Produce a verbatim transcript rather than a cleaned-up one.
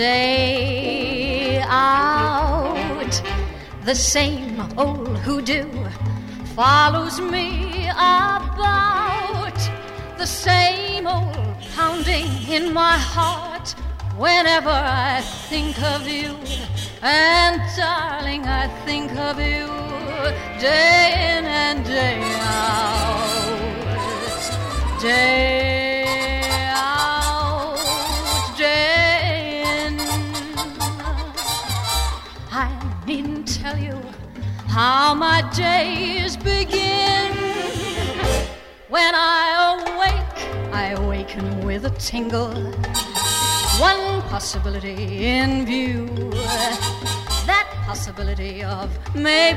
day out. The same old hoodoo follows me about. The same old pounding in my heart whenever I think of you. And darling, I think of you day in and day out. Day out, day in. I needn't tell you how my days begin. When I awake, I awaken with a tingle. One possibility in view, that possibility of maybe